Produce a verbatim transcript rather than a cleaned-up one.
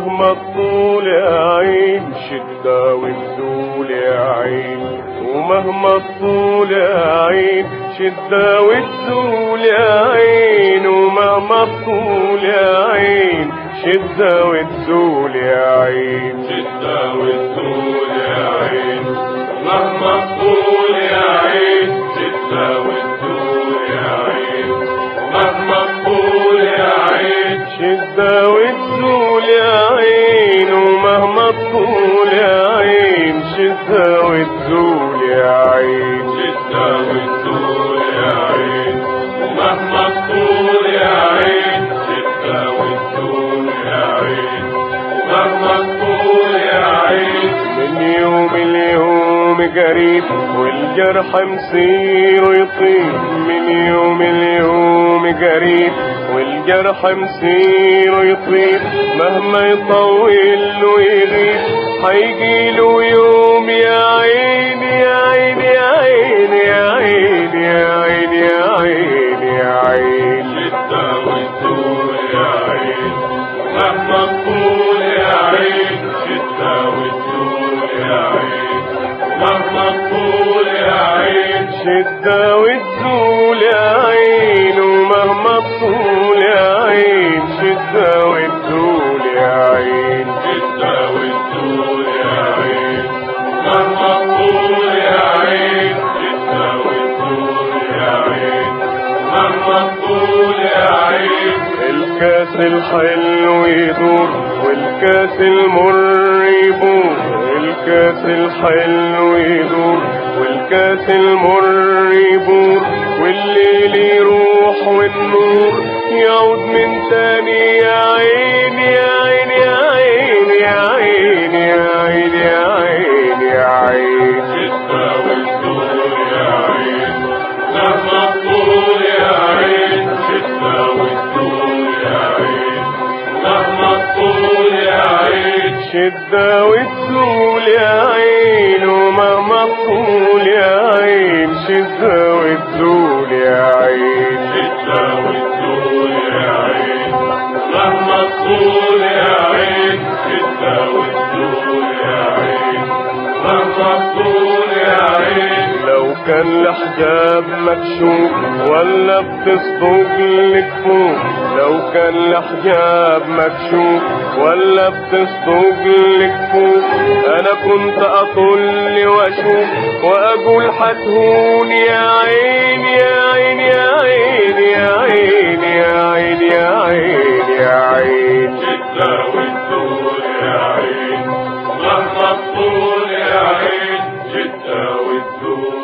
ومهما الطول يا عين شدة وتزول يا عين، ومهما الطول يا عين شدة وتزول يا عين، ومهما الطول يا عين شدة وتزول يا عين، شدة وتزول يا عين، مهما الطول يا عين شدة وتزول يا عين، مهما الطول يا عين شدة وتزول يا عين، ومهما الطول يا عين شدة وتزول يا عين، شدة وتزول يا عين، ومهما الطول يا عين شدة وتزول يا عين، ومهما الطول يا عين. من يوم اليوم قريب والجرح مصير يطيب، من يوم اليوم قريب والجرح مصير يطيب، مهما يطول ويغيب حيجيله يوم يا عين يا عين يا عين يا عين يا عين يا عين يا عين. شدة وتزول يا عين، مهما الطول يا عين شدة وتزول يا عين، مهما الطول يا عين شدة وتزول يا عين، ومهما الطول يا عين شدة وتزول يا عين، شدة وتزول يا عين، مهما الطول يا عين شدة وتزول يا عين، مهما الطول يا عين. الكاس الحلو يدور والكاس المر يبور، الكاس الحلو يدور والكاس المر يبور، والليل يروح والنور يعود من تاني يا عين يا عين يا عين يا عين يا عين يا عين يا عين. شدة وتزول يا عين، مهما الطول يا عين شدة وتزول يا عين، مهما الطول يا عين شدة وتزول يا عين، ومهما الطول يا عين شدة وتزول يا عين، شدة وتزول يا عين، مهما الطول يا عين شدة وتزول يا عين، مهما الطول يا عين. لو كان الحجاب مكشوف ولا بتصدق لك فوق، لو كان الحجاب مكشوف ولا بتصدق لك فوق، انا كنت اطل واشوف واقول حتهون يا عين يا عين يا عين يا عين يا عين يا عين يا عين. شدة وتزول يا عين، مهما الطول يا عين شدة وتزول